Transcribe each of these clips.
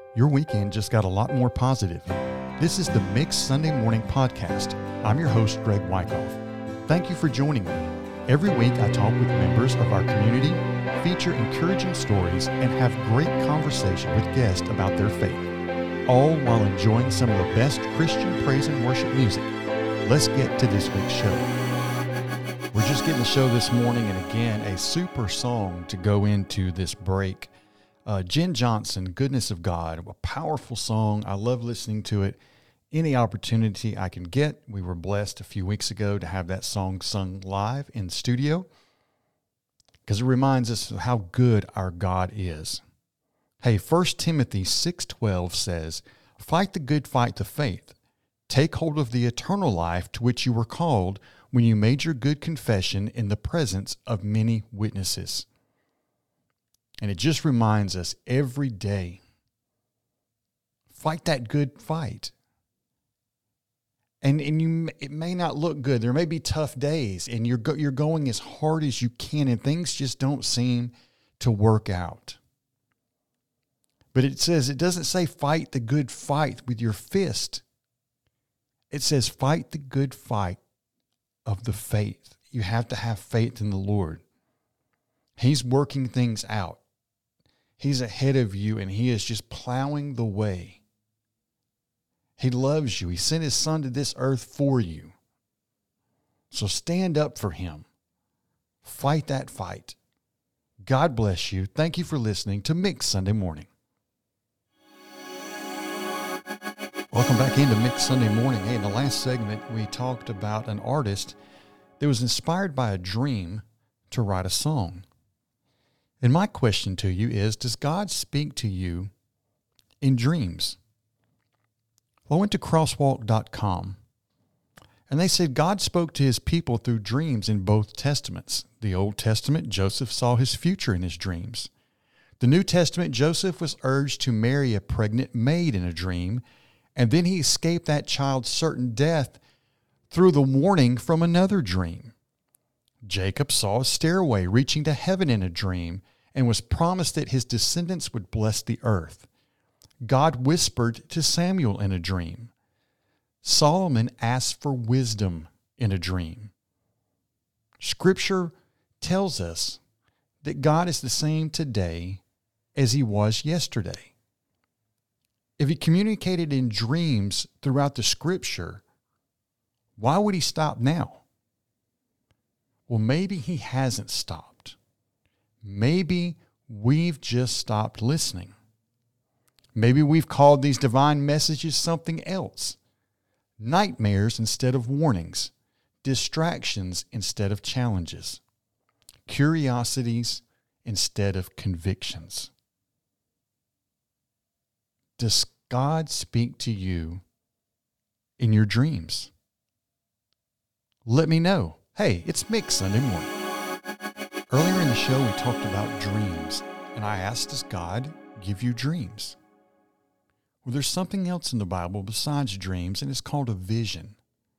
Your weekend just got a lot more positive. This is the Mixed Sunday Morning Podcast. I'm your host, Greg Wyckoff. Thank you for joining me. Every week I talk with members of our community, feature encouraging stories, and have great conversation with guests about their faith, all while enjoying some of the best Christian praise and worship music. Let's get to this week's show. We're just getting the show this morning, and again, a super song to go into this break. Jen Johnson, Goodness of God, a powerful song. I love listening to it. Any opportunity I can get. We were blessed a few weeks ago to have that song sung live in studio because it reminds us of how good our God is. Hey, 1 Timothy 6:12 says, "Fight the good fight of faith. Take hold of the eternal life to which you were called when you made your good confession in the presence of many witnesses." And it just reminds us every day, fight that good fight. And it may not look good. There may be tough days, and you're going as hard as you can, and things just don't seem to work out. But it doesn't say fight the good fight with your fist. It says fight the good fight of the faith. You have to have faith in the Lord. He's working things out. He's ahead of you, and he is just plowing the way. He loves you. He sent his son to this earth for you. So stand up for him. Fight that fight. God bless you. Thank you for listening to Mixed Sunday Morning. Welcome back into Mixed Sunday Morning. Hey, in the last segment, we talked about an artist that was inspired by a dream to write a song. And my question to you is, does God speak to you in dreams? Well, I went to crosswalk.com, and they said God spoke to his people through dreams in both Testaments. The Old Testament, Joseph saw his future in his dreams. The New Testament, Joseph was urged to marry a pregnant maid in a dream, and then he escaped that child's certain death through the warning from another dream. Jacob saw a stairway reaching to heaven in a dream and was promised that his descendants would bless the earth. God whispered to Samuel in a dream. Solomon asked for wisdom in a dream. Scripture tells us that God is the same today as he was yesterday. If he communicated in dreams throughout the Scripture, why would he stop now? Well, maybe he hasn't stopped. Maybe we've just stopped listening. Maybe we've called these divine messages something else. Nightmares instead of warnings. Distractions instead of challenges. Curiosities instead of convictions. Does God speak to you in your dreams? Let me know. Hey, it's Mixed Sunday Morning. Earlier in the show, we talked about dreams, and I asked, does God give you dreams? Well, there's something else in the Bible besides dreams, and it's called a vision.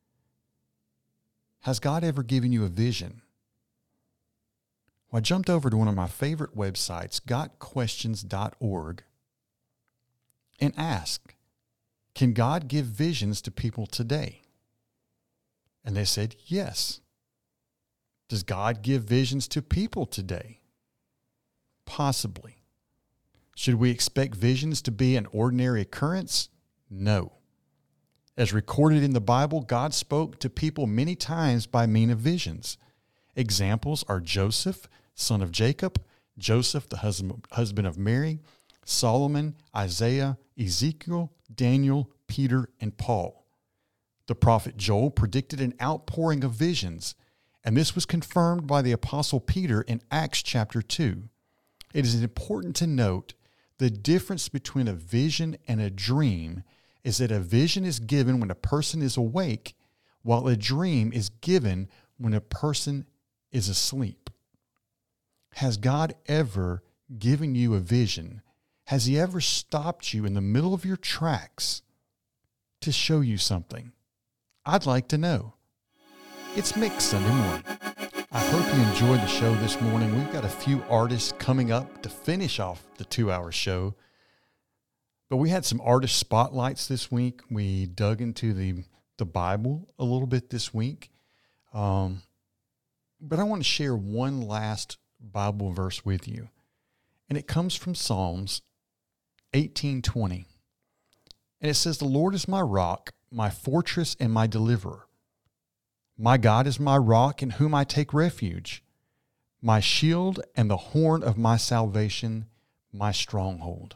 Has God ever given you a vision? Well, I jumped over to one of my favorite websites, gotquestions.org, and asked, can God give visions to people today? And they said, yes. Does God give visions to people today? Possibly. Should we expect visions to be an ordinary occurrence? No. As recorded in the Bible, God spoke to people many times by means of visions. Examples are Joseph, son of Jacob, Joseph, the husband of Mary, Solomon, Isaiah, Ezekiel, Daniel, Peter, and Paul. The prophet Joel predicted an outpouring of visions, and this was confirmed by the Apostle Peter in Acts chapter 2. It is important to note the difference between a vision and a dream is that a vision is given when a person is awake, while a dream is given when a person is asleep. Has God ever given you a vision? Has he ever stopped you in the middle of your tracks to show you something? I'd like to know. It's Mixed Sunday Morning. I hope you enjoyed the show this morning. We've got a few artists coming up to finish off the 2-hour show. But we had some artist spotlights this week. We dug into the Bible a little bit this week. But I want to share one last Bible verse with you. And it comes from Psalms 18:20. And it says, "The Lord is my rock, my fortress, and my deliverer. My God is my rock in whom I take refuge, my shield and the horn of my salvation, my stronghold."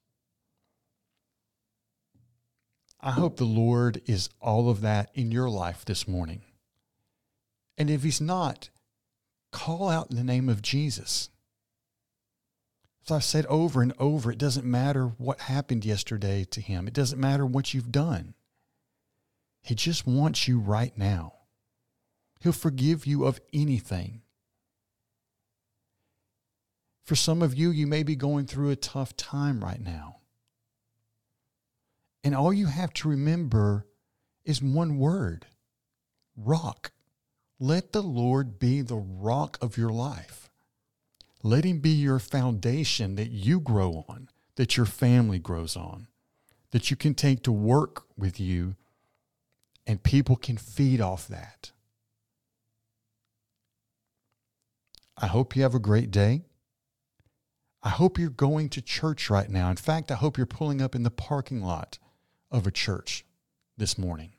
I hope the Lord is all of that in your life this morning. And if he's not, call out in the name of Jesus. As I've said over and over, it doesn't matter what happened yesterday to him. It doesn't matter what you've done. He just wants you right now. He'll forgive you of anything. For some of you, you may be going through a tough time right now. And all you have to remember is one word: rock. Let the Lord be the rock of your life. Let him be your foundation that you grow on, that your family grows on, that you can take to work with you, and people can feed off that. I hope you have a great day. I hope you're going to church right now. In fact, I hope you're pulling up in the parking lot of a church this morning.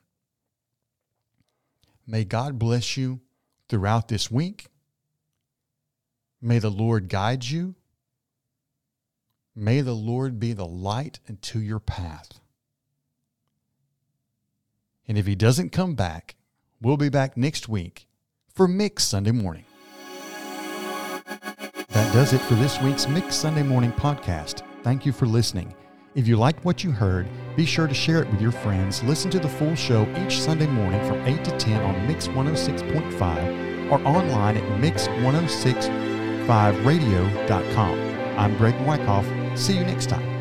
May God bless you throughout this week. May the Lord guide you. May the Lord be the light into your path. And if he doesn't come back, we'll be back next week for Mix Sunday Morning. That does it for this week's Mix Sunday Morning podcast. Thank you for listening. If you liked what you heard, be sure to share it with your friends. Listen to the full show each Sunday morning from 8 to 10 on Mix 106.5 or online at mix1065radio.com. I'm Greg Wyckoff. See you next time.